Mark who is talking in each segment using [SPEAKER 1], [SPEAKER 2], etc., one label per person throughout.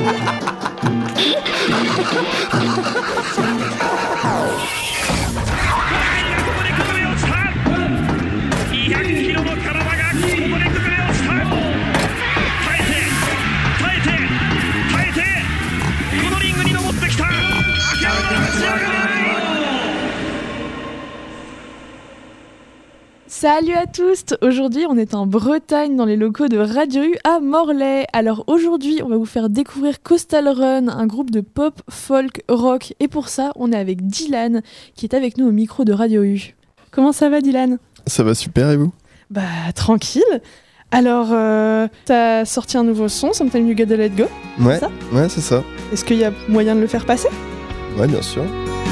[SPEAKER 1] Salut à tous! Aujourd'hui, on est en Bretagne dans les locaux de Radio U à Morlaix. Alors aujourd'hui, on va vous faire découvrir Coastal Run, un groupe de pop, folk, rock. Et pour ça, on est avec Dylan, qui est avec nous au micro de Radio U. Comment ça va, Dylan?
[SPEAKER 2] Ça va super, et vous?
[SPEAKER 1] Bah, tranquille. Alors, t'as sorti un nouveau son, Sometimes You Gotta Let Go.
[SPEAKER 2] Ouais,
[SPEAKER 1] c'est ça?
[SPEAKER 2] Ouais, c'est ça.
[SPEAKER 1] Est-ce qu'il y a moyen de le faire passer?
[SPEAKER 2] Ouais, bien sûr.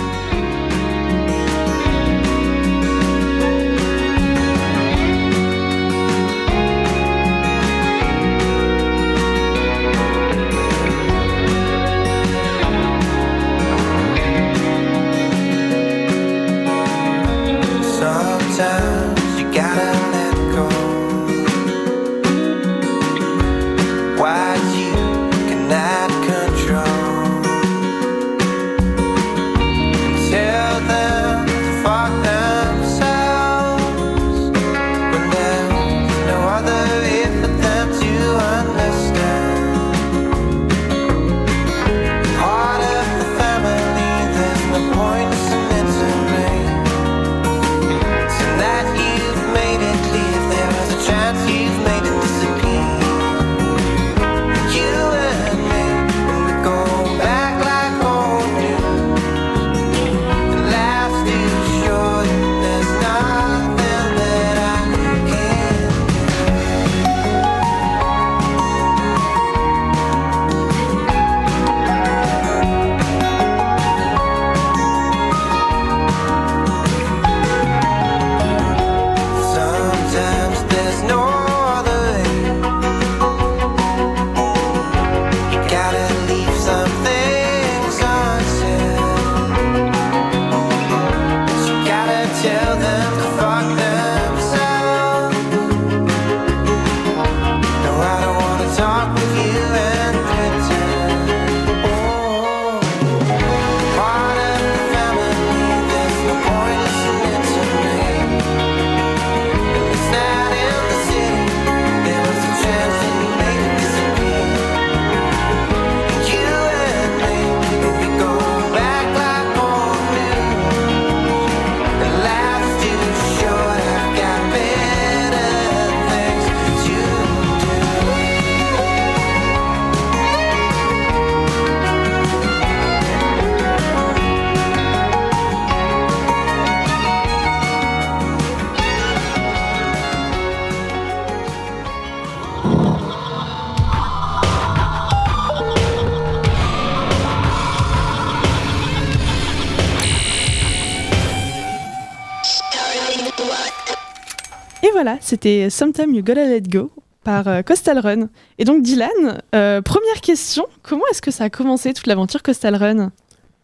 [SPEAKER 1] Voilà, c'était Sometime You Gotta Let Go par Coastal Run. Et donc Dylan, première question, comment est-ce que ça a commencé toute l'aventure Coastal Run?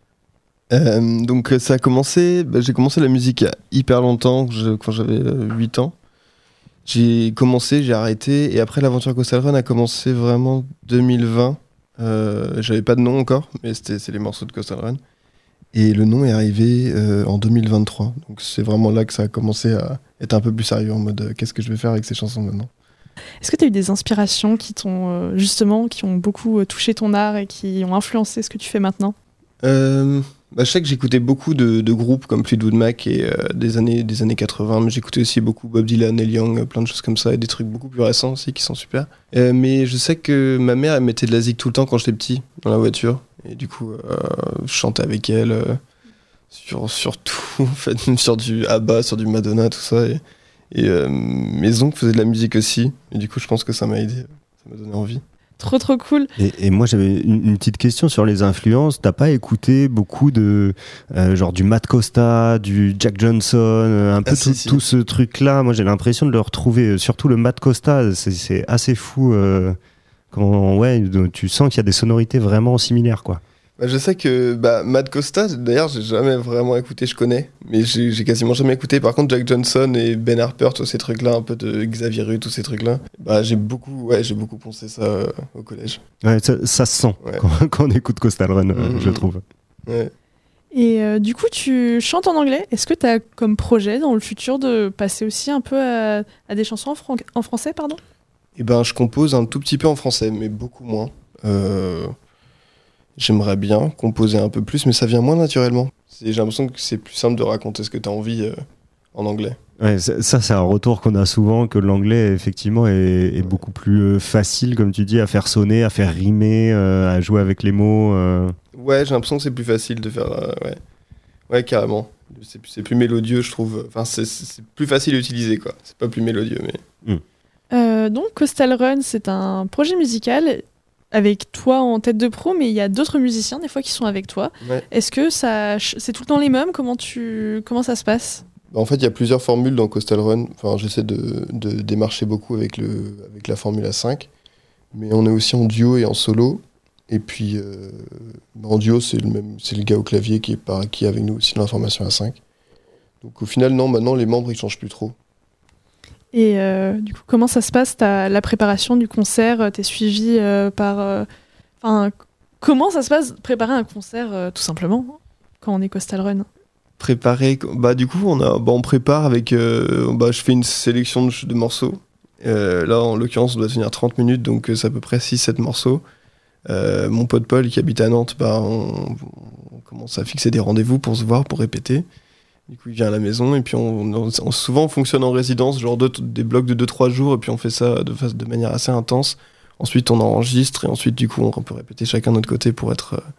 [SPEAKER 2] Donc ça a commencé, j'ai commencé la musique il y a hyper longtemps, quand j'avais 8 ans. J'ai commencé, j'ai arrêté, et après l'aventure Coastal Run a commencé vraiment 2020. J'avais pas de nom encore, mais c'est les morceaux de Coastal Run. Et le nom est arrivé en 2023. Donc c'est vraiment là que ça a commencé à être un peu plus sérieux, en mode qu'est-ce que je vais faire avec ces chansons maintenant.
[SPEAKER 1] Est-ce que tu as eu des inspirations qui t'ont justement, qui ont beaucoup touché ton art et qui ont influencé ce que tu fais maintenant?
[SPEAKER 2] Je sais que j'écoutais beaucoup de groupes comme Fleetwood Mac et des années 80, mais j'écoutais aussi beaucoup Bob Dylan, Neil Young, plein de choses comme ça, et des trucs beaucoup plus récents aussi qui sont super. Mais je sais que ma mère, elle mettait de la zik tout le temps quand j'étais petit, dans la voiture, et du coup je chantais avec elle sur tout, en fait, même sur du ABBA, sur du Madonna, tout ça, et mes oncles faisaient de la musique aussi, et du coup je pense que ça m'a aidé, ça m'a donné envie.
[SPEAKER 1] Trop cool.
[SPEAKER 3] Et moi j'avais une petite question sur les influences. T'as pas écouté beaucoup de genre du Matt Costa, du Jack Johnson, un peu tout ce truc là? Moi j'ai l'impression de le retrouver, surtout le Matt Costa, c'est assez fou. Tu sens qu'il y a des sonorités vraiment similaires, quoi.
[SPEAKER 2] Bah, je sais que Matt Costa, d'ailleurs, j'ai jamais vraiment écouté, je connais, mais j'ai quasiment jamais écouté. Par contre, Jack Johnson et Ben Harper, tous ces trucs-là, un peu de Xavier Rue, tous ces trucs-là, j'ai beaucoup poncé ça au collège.
[SPEAKER 3] Ouais, ça se sent quand on écoute Coastal Run, je trouve.
[SPEAKER 2] Ouais.
[SPEAKER 1] Et du coup, tu chantes en anglais. Est-ce que tu as comme projet dans le futur de passer aussi un peu à des chansons en français, pardon ?
[SPEAKER 2] Et je compose un tout petit peu en français, mais beaucoup moins. J'aimerais bien composer un peu plus, mais ça vient moins naturellement. J'ai l'impression que c'est plus simple de raconter ce que tu as envie en anglais.
[SPEAKER 3] Ouais, ça, c'est un retour qu'on a souvent, que l'anglais, effectivement, est beaucoup plus facile, comme tu dis, à faire sonner, à faire rimer, à jouer avec les mots.
[SPEAKER 2] Ouais, j'ai l'impression que c'est plus facile de faire... Ouais, carrément. C'est plus mélodieux, je trouve. Enfin, c'est plus facile à utiliser, quoi. C'est pas plus mélodieux, mais...
[SPEAKER 1] Donc, Coastal Run, c'est un projet musical avec toi en tête de pro, mais il y a d'autres musiciens, des fois, qui sont avec toi.
[SPEAKER 2] Ouais.
[SPEAKER 1] Est-ce que c'est tout le temps les mêmes ? Comment ça se passe ?
[SPEAKER 2] En fait, il y a plusieurs formules dans Coastal Run. Enfin, j'essaie de démarcher beaucoup avec la formule A5. Mais on est aussi en duo et en solo. Et puis, en duo, c'est le gars au clavier qui est avec nous aussi dans la formation A5. Donc au final, non, maintenant, les membres, ils changent plus trop.
[SPEAKER 1] Et du coup, comment ça se passe, la préparation du concert ? T'es suivi par... comment ça se passe, préparer un concert, tout simplement, quand on est Coastal Run ?
[SPEAKER 2] Préparer, du coup, on prépare avec... je fais une sélection de morceaux. Là, en l'occurrence, on doit tenir 30 minutes, donc c'est à peu près 6-7 morceaux. Mon pote Paul, qui habite à Nantes, on commence à fixer des rendez-vous pour se voir, pour répéter. Du coup, il vient à la maison, et puis souvent on fonctionne en résidence, genre des blocs de 2-3 jours, et puis on fait ça de manière assez intense. Ensuite, on enregistre, et ensuite, du coup, on peut répéter chacun de notre côté pour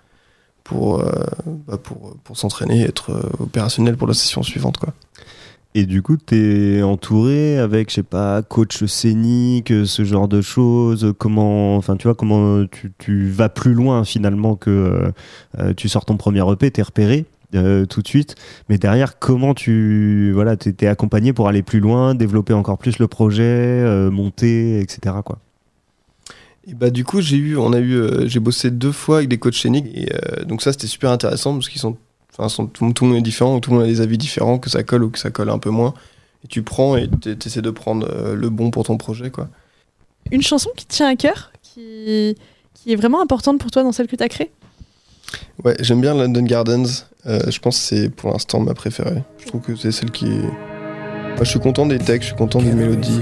[SPEAKER 2] s'entraîner et être opérationnel pour la session suivante, quoi.
[SPEAKER 3] Et du coup, t'es entouré avec, je sais pas, coach scénique, ce genre de choses. Comment tu vas plus loin finalement que tu sors ton premier EP, t'es repéré tout de suite. Mais derrière, comment t'es accompagné pour aller plus loin, développer encore plus le projet, monter, etc., quoi.
[SPEAKER 2] Et du coup, j'ai bossé 2 fois avec des coachs scéniques, et donc ça, c'était super intéressant parce qu'ils tout le monde est différent, tout le monde a des avis différents, que ça colle ou que ça colle un peu moins. Et tu prends et t'essaies de prendre le bon pour ton projet, quoi.
[SPEAKER 1] Une chanson qui te tient à cœur, qui est vraiment importante pour toi dans celle que tu as créée ?
[SPEAKER 2] Ouais, j'aime bien London Gardens. Je pense que c'est pour l'instant ma préférée. Je trouve que c'est celle qui est... Moi, je suis content des textes, je suis content des mélodies.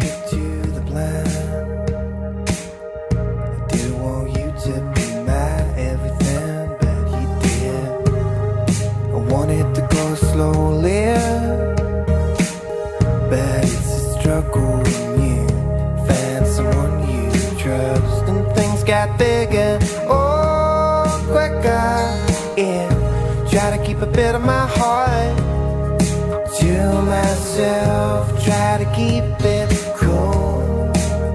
[SPEAKER 4] Slowly, but it's a struggle when you find someone you trust, and things got bigger, quicker. Yeah, try to keep a bit of my heart to myself, try to keep it cool,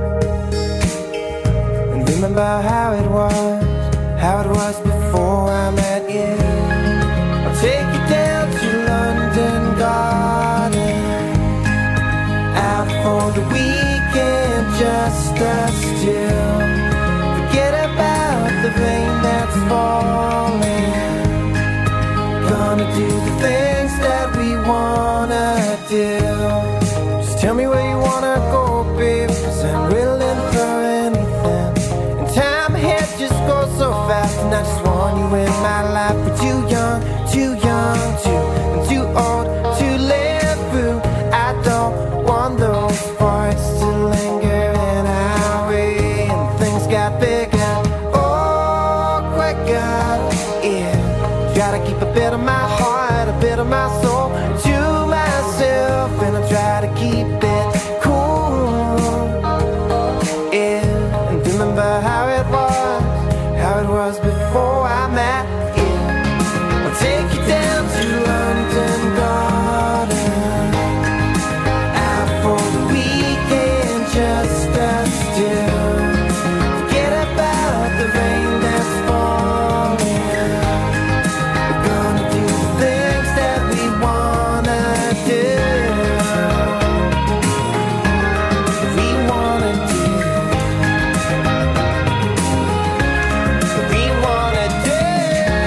[SPEAKER 4] and remember how it was before I met you. I'll take you down to London Garden, out for the weekend, just us two. Forget about the rain that's falling. Gonna do the things that we wanna do. Just tell me where you wanna go, babe, 'cause I'm willing for anything. And time ahead just goes so fast, and I just want you in my life. We're too young, too old to live through. I don't want those parts to linger in our way. And things got bigger, quicker. Yeah, try to keep a bit of my heart, a bit of my soul to myself, and I try to keep it cool. Yeah, and remember how it was before I met you. I'll take you down to London Garden, out for the weekend, just us two. Forget about the rain that's falling. We're gonna do the things that we wanna do. We wanna do. We wanna do.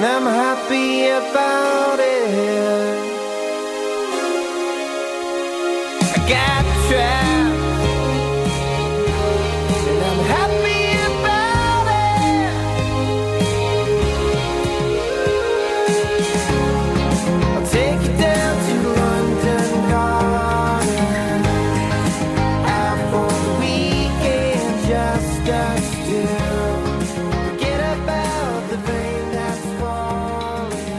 [SPEAKER 4] and I'm happy about it. I got trapped, and I'm happy about it. I'll take you down to London Garden out for the weekend, just us two. Forget about the rain that's falling.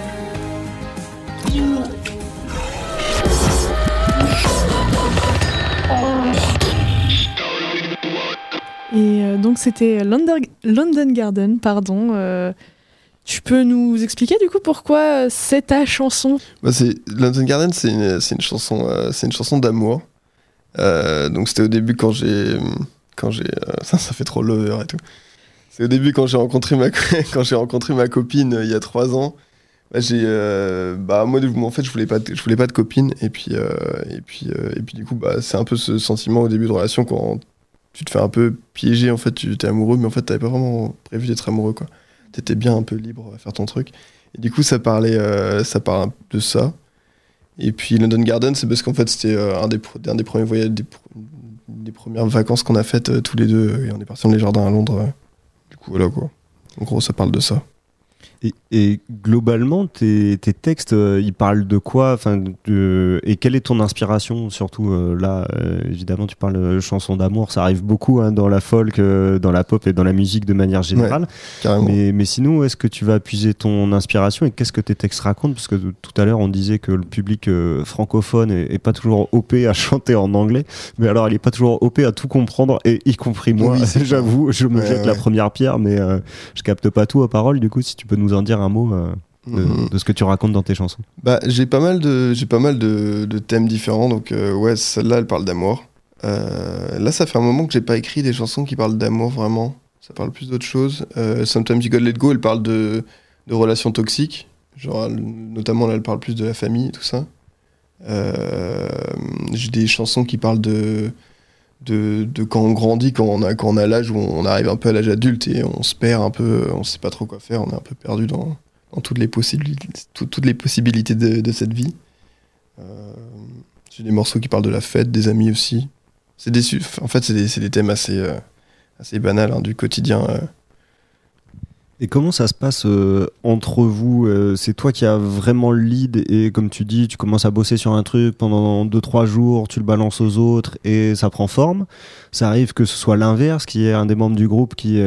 [SPEAKER 1] Et donc c'était London Garden, pardon. Tu peux nous expliquer du coup pourquoi c'est ta chanson?
[SPEAKER 2] London Garden, c'est une chanson d'amour. Donc c'était au début quand j'ai ça fait trop lover et tout. C'est au début quand j'ai rencontré ma copine il y a 3 ans. Moi en fait je voulais pas de copine et puis du coup c'est un peu ce sentiment au début de relation quand tu te fais un peu piéger, en fait tu étais amoureux mais en fait t'avais pas vraiment prévu d'être amoureux quoi. T'étais bien un peu libre à faire ton truc et du coup ça parle de ça. Et puis London Garden, c'est parce qu'en fait c'était un des premiers voyages, des premières vacances qu'on a faites tous les deux et on est parti dans les jardins à Londres. Du coup voilà quoi. En gros ça parle de ça.
[SPEAKER 3] Et globalement, tes textes, ils parlent de quoi, et quelle est ton inspiration surtout là, évidemment, tu parles de chansons d'amour, ça arrive beaucoup dans la folk, dans la pop et dans la musique de manière générale.
[SPEAKER 2] Ouais, carrément.
[SPEAKER 3] Mais sinon, où est-ce que tu vas puiser ton inspiration et qu'est-ce que tes textes racontent? Parce que tout à l'heure, on disait que le public francophone est pas toujours OP à chanter en anglais, mais alors il est pas toujours OP à tout comprendre, et y compris moi. Oui, j'avoue, je me jette la première pierre, mais je capte pas tout aux paroles. Du coup, si tu peux nous en dire un mot de ce que tu racontes dans tes chansons.
[SPEAKER 2] J'ai pas mal de thèmes différents, donc celle-là elle parle d'amour. Là ça fait un moment que j'ai pas écrit des chansons qui parlent d'amour vraiment, ça parle plus d'autre chose. Sometimes You Gotta Let Go, elle parle de relations toxiques, genre notamment là elle parle plus de la famille et tout ça. J'ai des chansons qui parlent de quand on grandit, quand on a l'âge où on arrive un peu à l'âge adulte et on se perd un peu, on sait pas trop quoi faire, on est un peu perdu dans toutes les possibilités de cette vie. J'ai des morceaux qui parlent de la fête, des amis aussi. C'est des thèmes assez banals du quotidien.
[SPEAKER 3] Et comment ça se passe entre vous? C'est toi qui as vraiment le lead et comme tu dis, tu commences à bosser sur un truc pendant 2-3 jours, tu le balances aux autres et ça prend forme. Ça arrive que ce soit l'inverse, qu'il y ait un des membres du groupe qui,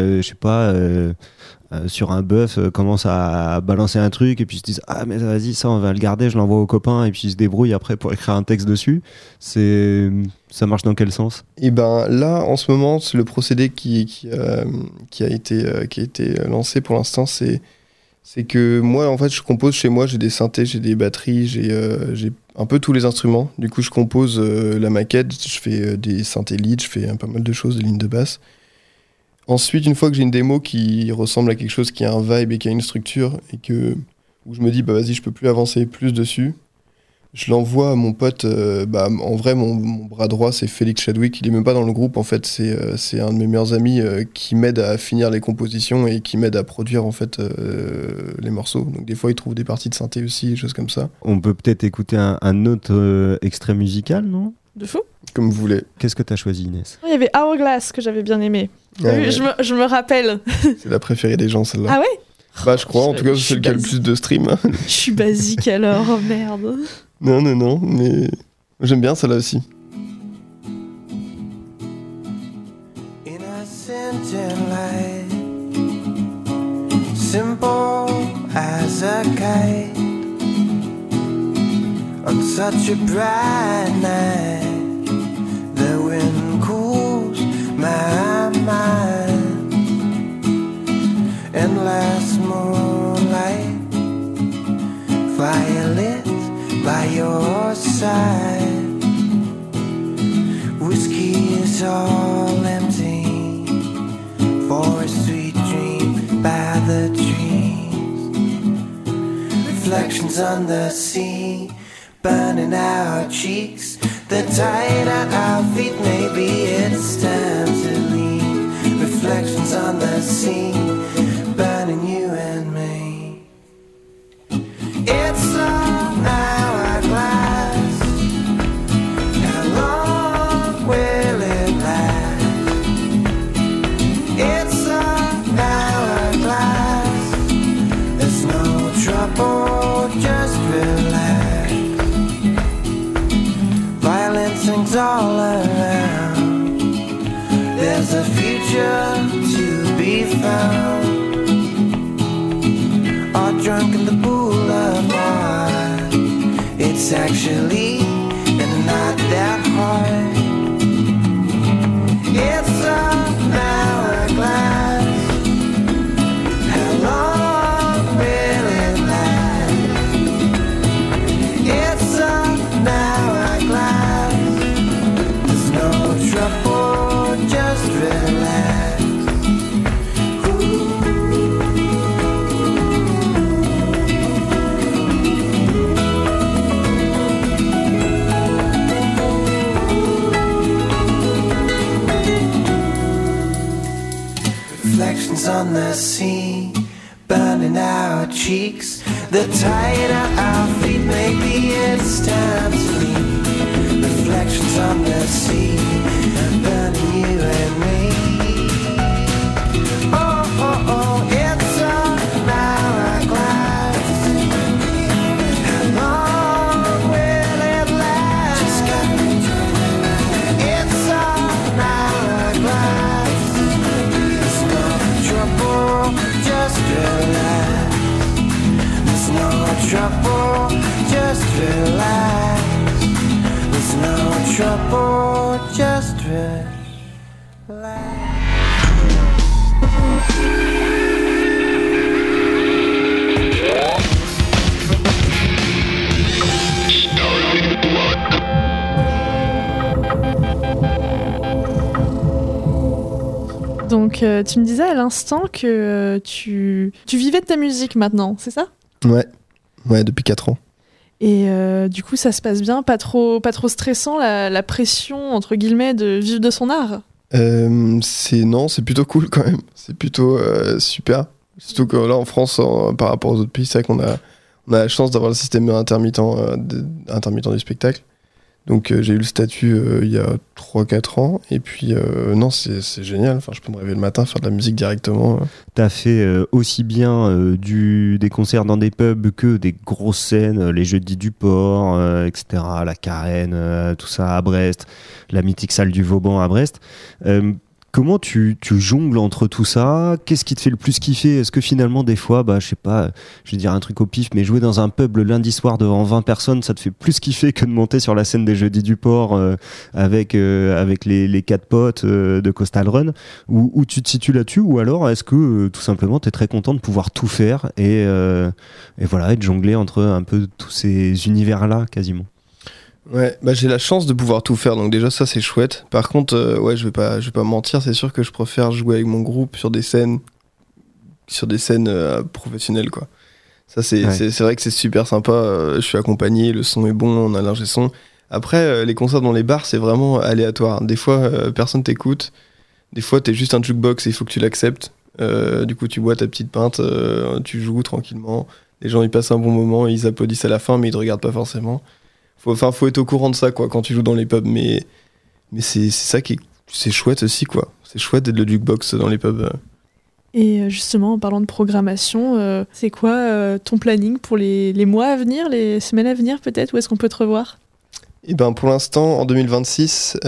[SPEAKER 3] sur un bœuf, commence à balancer un truc et puis ils se disent « Ah mais vas-y, ça on va le garder, je l'envoie aux copains » et puis ils se débrouillent après pour écrire un texte dessus. Ça marche dans quel sens?
[SPEAKER 2] Et là, en ce moment, c'est le procédé qui a été lancé pour l'instant, c'est que moi, en fait, je compose chez moi, j'ai des synthés, j'ai des batteries, j'ai un peu tous les instruments. Du coup, je compose la maquette, je fais des synthés lead, je fais pas mal de choses, des lignes de basse. Ensuite, une fois que j'ai une démo qui ressemble à quelque chose qui a un vibe et qui a une structure, et où je me dis, vas-y, je peux plus avancer plus dessus, je l'envoie à mon pote. En vrai, mon bras droit, c'est Félix Chadwick. Il est même pas dans le groupe, en fait. C'est un de mes meilleurs amis qui m'aide à finir les compositions et qui m'aide à produire, en fait, les morceaux. Donc, des fois, il trouve des parties de synthé aussi, des choses comme ça.
[SPEAKER 3] On peut peut-être écouter un autre extrait musical, non?
[SPEAKER 1] De fou?
[SPEAKER 2] Comme vous voulez.
[SPEAKER 3] Qu'est-ce que t'as choisi, Inès?
[SPEAKER 1] Il y avait Hourglass que j'avais bien aimé.
[SPEAKER 2] Ouais.
[SPEAKER 1] Je me rappelle.
[SPEAKER 2] C'est la préférée des gens, celle-là.
[SPEAKER 1] Ah ouais?
[SPEAKER 2] Je crois, en tout cas, c'est celle qui a le plus de stream.
[SPEAKER 1] Je suis basique alors, oh merde.
[SPEAKER 2] Non, mais j'aime bien celle-là aussi.
[SPEAKER 4] Innocent and light, simple as a kite, on such a bright night, the wind cools my mind, endless moonlight, violet by your side, whiskey is all empty, for a sweet dream by the trees, reflections on the sea, burning our cheeks, the tide at our feet, maybe it's time to leave, reflections on the sea, burning you and me. It's actually not that hard. It's an hourglass. How long will it last? It's an hourglass. There's no trouble, just relax. Reflections on the sea, burning our cheeks. The tide at our feet, maybe it's time to leave. Reflections on the sea, burning you and me. Oh, oh, oh, it's an hourglass. How long will it last? Just got it's an hourglass. Just relax. There's no trouble, just relax. There's no trouble, just relax.
[SPEAKER 1] Donc, tu me disais à l'instant que tu vivais de ta musique maintenant, c'est ça ?
[SPEAKER 2] Ouais, depuis 4 ans.
[SPEAKER 1] Et du coup, ça se passe bien, pas trop stressant, la pression, entre guillemets, de vivre de son art ?
[SPEAKER 2] C'est plutôt cool quand même. C'est plutôt super. Surtout que là, en France, par rapport aux autres pays, c'est vrai qu'on a la chance d'avoir le système intermittent du spectacle. Donc j'ai eu le statut il y a 3-4 ans, et puis non, c'est génial, enfin, je peux me réveiller le matin, faire de la musique directement.
[SPEAKER 3] T'as fait aussi bien des concerts dans des pubs que des grosses scènes, les Jeudis du Port, etc., la Carène, tout ça à Brest, la mythique salle du Vauban à Brest. Comment tu jongles entre tout ça ? Qu'est-ce qui te fait le plus kiffer ? Est-ce que finalement, des fois, je sais pas, je vais dire un truc au pif, mais jouer dans un pub le lundi soir devant 20 personnes, ça te fait plus kiffer que de monter sur la scène des Jeudis du Port avec les 4 potes de Coastal Run ? Où tu te situes là-dessus ? Ou alors, est-ce que tout simplement, tu es très content de pouvoir tout faire et voilà, et de jongler entre un peu tous ces univers-là, quasiment ?
[SPEAKER 2] Ouais, j'ai la chance de pouvoir tout faire, donc déjà ça c'est chouette. Par contre, je vais pas mentir, c'est sûr que je préfère jouer avec mon groupe sur des scènes professionnelles, quoi. Ça c'est vrai que c'est super sympa. Je suis accompagné, le son est bon, on a l'ingé son. Après, les concerts dans les bars, c'est vraiment aléatoire. Des fois, personne t'écoute. Des fois, t'es juste un jukebox et il faut que tu l'acceptes. Du coup, tu bois ta petite pinte, tu joues tranquillement. Les gens ils passent un bon moment, ils applaudissent à la fin, mais ils te regardent pas forcément. Faut être au courant de ça, quoi, quand tu joues dans les pubs, mais c'est ça c'est chouette aussi, quoi. C'est chouette d'être le jukebox dans les pubs.
[SPEAKER 1] Et justement, en parlant de programmation, c'est quoi ton planning pour les mois à venir, les semaines à venir peut-être ? Où est-ce qu'on peut te revoir ?
[SPEAKER 2] Et pour l'instant, en 2026,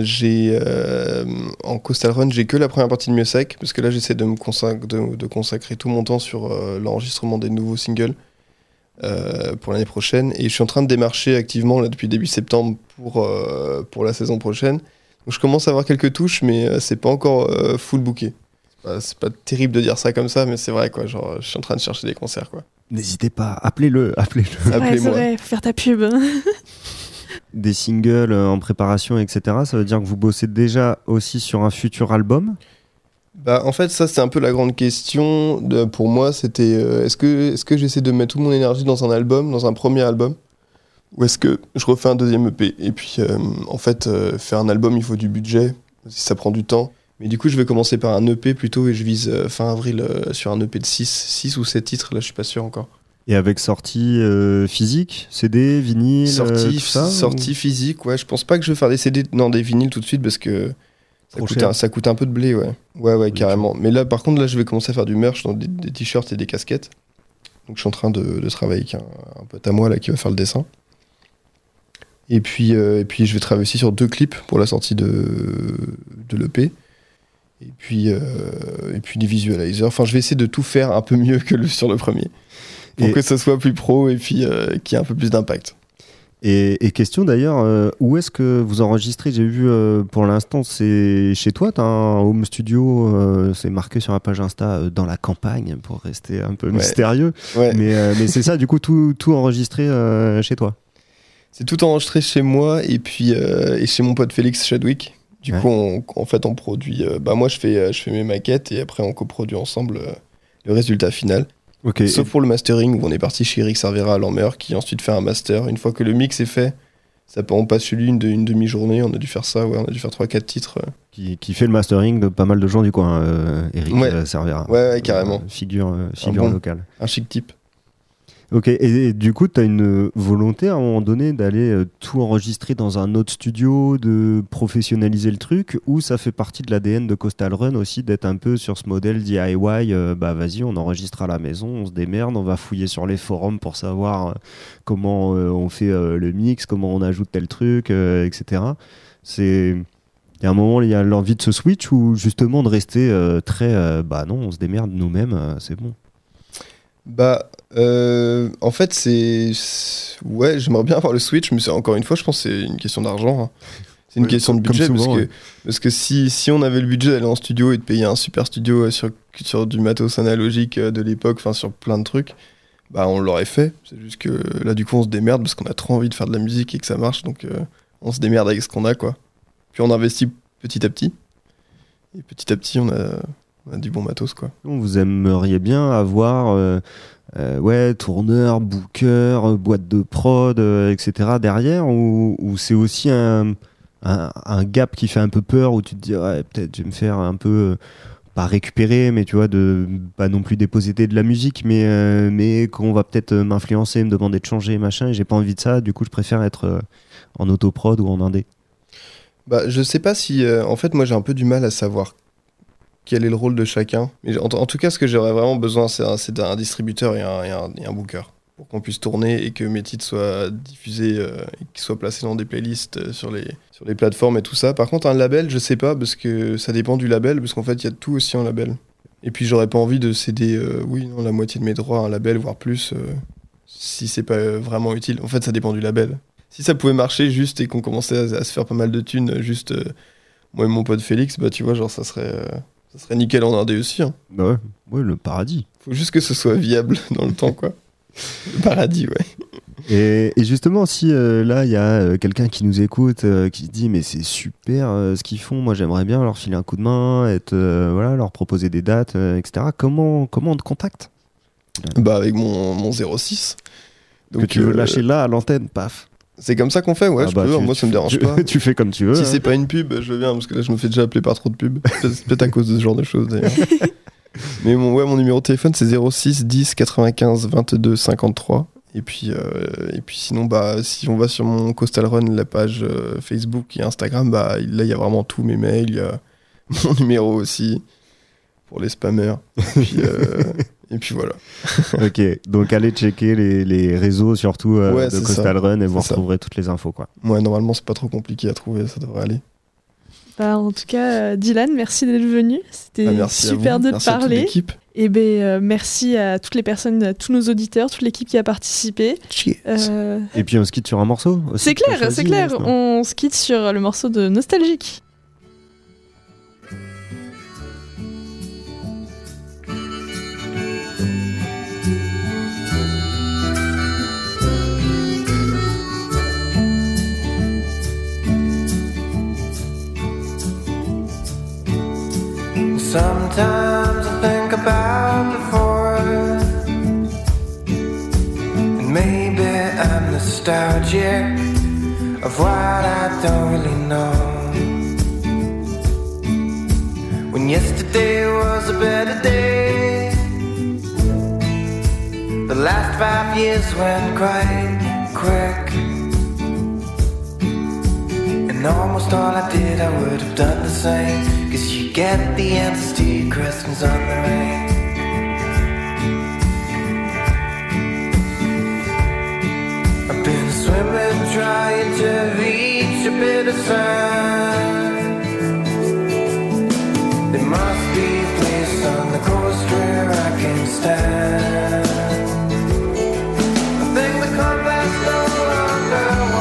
[SPEAKER 2] en Coastal Run, j'ai que la première partie de Mieux Sec, parce que là j'essaie de consacrer tout mon temps sur l'enregistrement des nouveaux singles. Pour l'année prochaine, et je suis en train de démarcher activement là, depuis début septembre pour la saison prochaine. Donc je commence à avoir quelques touches, mais c'est pas encore full booké. C'est pas terrible de dire ça comme ça, mais c'est vrai, quoi. Genre, je suis en train de chercher des concerts, quoi.
[SPEAKER 3] N'hésitez pas, appelez-le.
[SPEAKER 1] Appelez-moi. C'est vrai, faut faire ta pub.
[SPEAKER 3] Des singles en préparation, etc. Ça veut dire que vous bossez déjà aussi sur un futur album ?
[SPEAKER 2] En fait, ça, c'est un peu la grande question. Pour moi, c'était est-ce que j'essaie de mettre toute mon énergie dans un album, dans un premier album, ou est-ce que je refais un deuxième EP ? Et puis, en fait, faire un album, il faut du budget, ça prend du temps. Mais du coup, je vais commencer par un EP plutôt, et je vise fin avril sur un EP de 6 ou 7 titres, là, je suis pas sûr encore.
[SPEAKER 3] Et avec sortie physique, CD, vinyle, tout ça,
[SPEAKER 2] sortie physique, ouais. Je pense pas que je vais faire des CD, non, des vinyles tout de suite, parce que ça coûte un peu de blé, ouais. Ouais, oui, carrément. Mais là, par contre, je vais commencer à faire du merch, dans des t-shirts et des casquettes. Donc, je suis en train de travailler avec un pote à moi là, qui va faire le dessin. Et puis, je vais travailler aussi sur 2 clips pour la sortie de l'EP. Et puis des visualizers. Enfin, je vais essayer de tout faire un peu mieux que sur le premier. Pour que ça soit plus pro et puis qu'il y ait un peu plus d'impact.
[SPEAKER 3] Et question d'ailleurs, où est-ce que vous enregistrez? J'ai vu pour l'instant c'est chez toi, t'as un home studio, c'est marqué sur la page Insta dans la campagne pour rester un peu mystérieux.
[SPEAKER 2] Ouais.
[SPEAKER 3] Mais c'est ça, du coup tout enregistré chez toi.
[SPEAKER 2] C'est tout enregistré chez moi et puis et chez mon pote Félix Chadwick. Du coup, on produit. Moi, je fais mes maquettes et après on coproduit ensemble le résultat final.
[SPEAKER 3] Okay.
[SPEAKER 2] Sauf pour le mastering où on est parti chez Eric Cervera à Lammer qui ensuite fait un master. Une fois que le mix est fait, on passe chez lui une demi-journée. On a dû faire ça, on a dû faire 3-4 titres.
[SPEAKER 3] Qui fait le mastering de pas mal de gens du coin, Eric Cervera.
[SPEAKER 2] Ouais, carrément.
[SPEAKER 3] Figure locale.
[SPEAKER 2] Un chic type.
[SPEAKER 3] Ok, et du coup, tu as une volonté à un moment donné d'aller tout enregistrer dans un autre studio, de professionnaliser le truc, ou ça fait partie de l'ADN de Coastal Run aussi d'être un peu sur ce modèle DIY, vas-y, on enregistre à la maison, on se démerde, on va fouiller sur les forums pour savoir comment on fait le mix, comment on ajoute tel truc, etc. Il y a un moment, il y a l'envie de ce switch ou justement de rester très non, on se démerde nous-mêmes, c'est bon.
[SPEAKER 2] En fait, j'aimerais bien avoir le Switch, mais encore une fois, je pense que c'est une question d'argent. Hein. C'est une question de budget, souvent, parce que si on avait le budget d'aller en studio et de payer un super studio sur du matos analogique de l'époque, enfin sur plein de trucs, on l'aurait fait. C'est juste que là, du coup, on se démerde parce qu'on a trop envie de faire de la musique et que ça marche, donc on se démerde avec ce qu'on a, quoi. Puis on investit petit à petit, et petit à petit, on a du bon matos, quoi.
[SPEAKER 3] Vous aimeriez bien avoir tourneur, booker, boîte de prod, etc. derrière, ou c'est aussi un gap qui fait un peu peur, où tu te dis peut-être je vais me faire un peu pas récupérer, mais tu vois, de pas non plus déposséder de la musique, mais qu'on va peut-être m'influencer, me demander de changer, machin, et j'ai pas envie de ça, du coup je préfère être en autoprod ou en indé.
[SPEAKER 2] Je sais pas si en fait moi j'ai un peu du mal à savoir quel est le rôle de chacun. Mais en tout cas, ce que j'aurais vraiment besoin, c'est d'un distributeur et un booker. Pour qu'on puisse tourner et que mes titres soient diffusés et qu'ils soient placés dans des playlists sur les plateformes et tout ça. Par contre, un label, je sais pas, parce que ça dépend du label, parce qu'en fait, il y a tout aussi en label. Et puis, j'aurais pas envie de céder la moitié de mes droits à un label, voire plus, si c'est pas vraiment utile. En fait, ça dépend du label. Si ça pouvait marcher juste et qu'on commençait à se faire pas mal de thunes, juste moi et mon pote Félix, tu vois, genre, ça serait nickel en indé aussi. Hein.
[SPEAKER 3] Ouais, le paradis.
[SPEAKER 2] Faut juste que ce soit viable dans le temps, quoi. Le paradis, ouais.
[SPEAKER 3] Et justement, si là, il y a quelqu'un qui nous écoute, qui se dit, mais c'est super ce qu'ils font, moi j'aimerais bien leur filer un coup de main, leur proposer des dates, etc. Comment on te contacte ?
[SPEAKER 2] Avec mon 06.
[SPEAKER 3] Donc, que tu veux lâcher là, à l'antenne, paf.
[SPEAKER 2] C'est comme ça qu'on fait, ouais, je peux, moi ça me dérange pas.
[SPEAKER 3] Tu fais comme tu veux.
[SPEAKER 2] Si c'est pas une pub, je veux bien, parce que là je me fais déjà appeler par trop de pubs. C'est peut-être à cause de ce genre de choses d'ailleurs. Mais mon numéro de téléphone c'est 06 10 95 22 53. Et puis sinon, si on va sur mon Coastal Run, la page Facebook et Instagram, là il y a vraiment tous mes mails, il y a mon numéro aussi, pour les spammers. Et puis voilà.
[SPEAKER 3] Ok, donc allez checker les réseaux surtout de Coastal Run et vous retrouverez toutes les infos, quoi.
[SPEAKER 2] Ouais, normalement c'est pas trop compliqué à trouver, ça devrait aller.
[SPEAKER 1] En tout cas, Dylan, merci d'être venu. C'était super de te parler. Et merci à toutes les personnes, à tous nos auditeurs, toute l'équipe qui a participé.
[SPEAKER 3] Et puis on se quitte sur un morceau aussi.
[SPEAKER 1] C'est clair. On se quitte sur le morceau de Nostalgique.
[SPEAKER 4] Sometimes I think about before, and maybe I'm nostalgic of what I don't really know. When yesterday was a better day, the last 5 years went quite quick, and almost all I did I would have done the same. 'Cause you get the answers to your questions on the rain. I've been swimming, trying to reach a bit of sand. There must be a place on the coast where I can stand. I think the compass no longer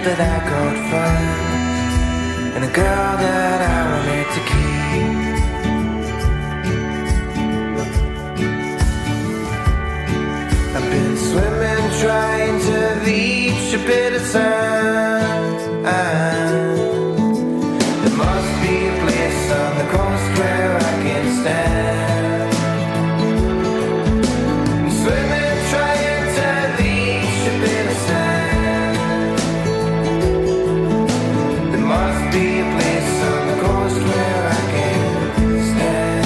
[SPEAKER 4] that I got first, and a girl that I wanted to keep. I've been swimming, trying to reach a bit of sand. There must be a place on the coast where I can stand. I'm swimming, trying to reach a bit of sand. There must be a place on the coast where I can stand.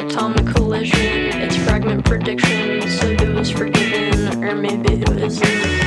[SPEAKER 5] Atomic collision, it's fragment prediction, so who is forgiven, or maybe who isn't.